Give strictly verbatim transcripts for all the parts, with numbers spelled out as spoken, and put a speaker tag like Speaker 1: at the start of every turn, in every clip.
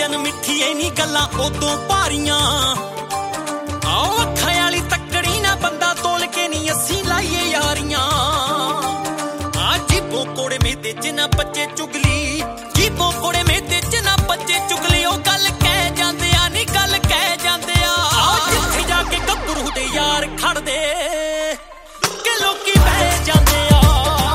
Speaker 1: ਵਜਨ ਮਿੱਠੀ ਐ ਨੀ ਗੱਲਾਂ ਉਦੋਂ ਭਾਰੀਆਂ ਆਓ ਅੱਖਾਂ ਵਾਲੀ ਤੱਕੜੀ ਨਾ ਬੰਦਾ ਤੋਲ ਕੇ ਨੀ ਅਸੀਂ ਲਾਈਏ ਯਾਰੀਆਂ ਆ ਜੀਬੋਂ ਕੋੜੇ ਮੇਤੇ ਚ ਨਾ ਬੱਚੇ ਚੁਗਲੀ ਜੀਬੋਂ ਕੋੜੇ ਮੇਤੇ ਚ ਨਾ ਬੱਚੇ ਚੁਗਲੀ ਉਹ ਗੱਲ ਕਹਿ ਜਾਂਦੇ ਆ ਨੀ ਗੱਲ ਕਹਿ ਜਾਂਦੇ ਆ ਆਓ ਜਿੱਥੇ ਜਾ ਕੇ ਗੱਭਰੂ ਦੇ ਯਾਰ ਖੜਦੇ ਕਿ ਲੋਕੀ ਬਹਿ ਜਾਂਦੇ ਆ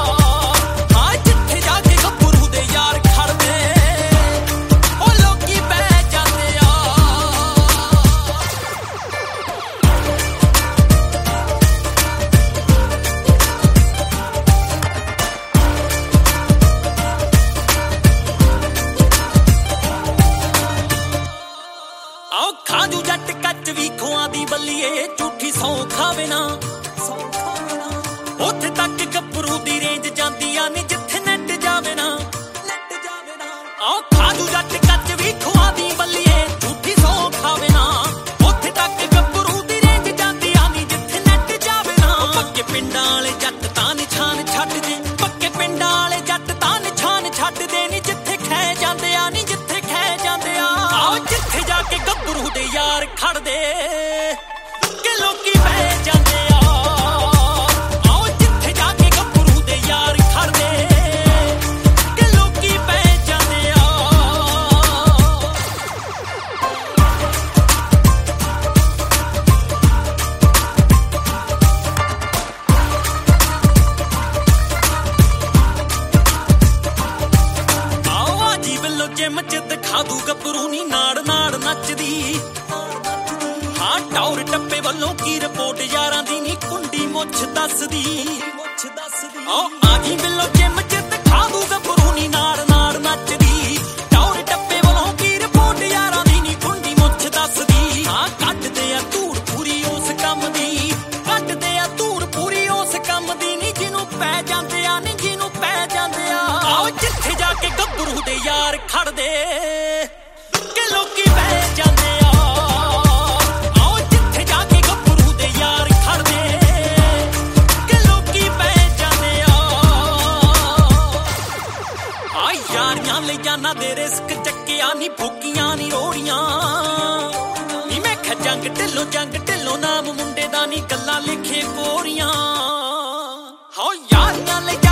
Speaker 1: ਖਾਜੂ ਜੱਟ ਕੱਚ ਵੀ ਖੋਆਂ ਦੀ ਬੱਲੀਏ ਝੂਠੀ ਸੌ ਖਾਵੇ ਨਾ ਉੱਥੇ ਤੱਕ ਗੱਭਰੂ ਦੀ ਰੇਂਜ ਜਾਂਦੀ ਆ ਨੀ ਜਿੱਥੇ ਨੱਟ ਜਾਵੇ ਨਾ ਆਓ ਖਾਜੂ ਜੱਟ ਕੱਚ ਵੀ ਖੋਆਂ ਦੀ ਬੱਲੀਏ ਝੂਠੀ ਸੌ ਖਾਵੇ ਨਾ ਉੱਥੇ ਤੱਕ ਗੱਭਰੂ ਦੀ ਰੇਂਜ ਜਾਂਦੀ ਆ ਨੀ ਜਿੱਥੇ ਨੱਟ ਜਾਵੇ ਨਾ ਪੱਕੇ ਪਿੰਡਾਂ ਵਾਲੇ ਜੱਟ ਤਾਂ ਨਿਸ਼ਾਨ ਛੱਡਦੇ ਪੱਕੇ ਪਿੰਡਾਂ ਵਾਲੇ ਜੱਟ ਤਾਂ ਨਿਸ਼ਾਨ ਛੱਡਦੇ ਨੀ ਜਿੱਥੇ ਖਹਿ ਜਾਂਦੇ ਆ ਨੀ ਜਿੱਥੇ ਖਹਿ ਜਾਂਦੇ ਆ ਆਓ ਜਿੱਥੇ ਜਾ ਕੇ ਗੱਭਰੂ ਦੇ ਯਾਰ ਖੜਦੇ ਕਿ ਲੋਕੀ ਬਹਿ ਜਾਂਦੇ ਆ ਆਓ ਜਿੱਥੇ ਜਾ ਕੇ ਗੱਭਰੂ ਦੇ ਯਾਰ ਖੜਦੇ ਕਿ ਲੋਕੀ ਬਹਿ ਜਾਂਦੇ ਆ ਆਓ ਆ ਜੀ ਵੱਲੋਂ ਜਿਮ ਚ ਦਿਖਾ ਦੂ ਗੱਭਰੂ ਨੀ ਨਾੜ ਨਾੜ ਨੱਚਦੀ ਹਾਂ ਟੌਰ ਟੱਪੇ ਵੱਲੋਂ ਕੀ ਰਿਪੋਰਟ ਯਾਰਾਂ ਦੀ ਨੀ ਕੁੰਡੀ ਮੁੱਛ ਦੱਸਦੀ ਮੁੱਛ ਦੱਸਦੀ ਓ ਆ ਜੀ ਵੱਲੋਂ ਜਿਮ ਚ ਦਿਖਾ ਦੂ ਗੱਭਰੂ ਨੀ ਨਾੜ ਨਾੜ ਨੱਚਦੀ ਟੌਰ ਟੱਪੇ ਵੱਲੋਂ ਕੀ ਰਿਪੋਰਟ ਯਾਰਾਂ ਦੀ ਨੀ ਕੁੰਡੀ ਮੁੱਛ ਦੱਸਦੀ ਹਾਂ ਕੱਢਦੇ ਆ ਧੂੜ ਪੂਰੀ ਉਸ ਕੰਮ ਦੀ ਕੱਢਦੇ ਆ ਧੂੜ ਪੂਰੀ ਉਸ ਕੰਮ ਦੀ ਨੀ ਜਿਹਨੂੰ ਪੈ ਜਾਂਦੇ ਆ ਨੀ ਜਿਹਨੂੰ ਪੈ ਜਾਂਦੇ ਆ ਆਓ ਜਿੱਥੇ ਜਾ ਕੇ ਗੱਭਰੂ ਦੇ ਯਾਰ ਖੜਦੇ ਕਿ ਲੋਕੀ ਬਹਿ ਜਾਂਦੇ ਆ ਆਓ ਜਿੱਥੇ ਜਾ ਕੇ ਗੱਭਰੂ ਦੇ ਯਾਰ ਖੜਦੇ ਕਿ ਲੋਕੀ ਬਹਿ ਜਾਂਦੇ ਆ ਆ ਯਾਰੀਆਂ ਲਈ ਜਾਨਾਂ ਦੇ ਰਿਸਕ ਚੱਕਿਆ ਨੀ ਫੋਕੀਆਂ ਨੀ ਰੋੜੀਆਂ ਨੀ ਮੈਂ ਖਾ ਜੰਗ ਢਿੱਲੋਂ ਜੰਗ ਢਿੱਲੋਂ ਨਾਮ ਮੁੰਡੇ ਦਾ ਨੀ ਗੱਲਾਂ ਲਿਖੇ ਕੋਰੀਆਂ ਹੋ ਯਾਰੀਆਂ ਲਈ